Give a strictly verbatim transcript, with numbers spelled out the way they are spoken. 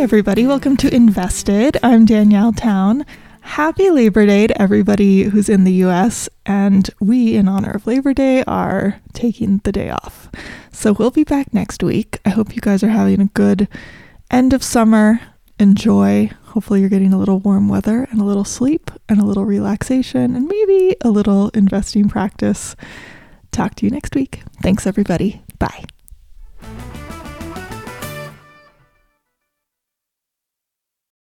everybody. Welcome to Invested. I'm Danielle Town. Happy Labor Day to everybody who's in the U S, and we, in honor of Labor Day, are taking the day off. So we'll be back next week. I hope you guys are having a good end of summer. Enjoy. Hopefully you're getting a little warm weather and a little sleep and a little relaxation and maybe a little investing practice. Talk to you next week. Thanks, everybody. Bye.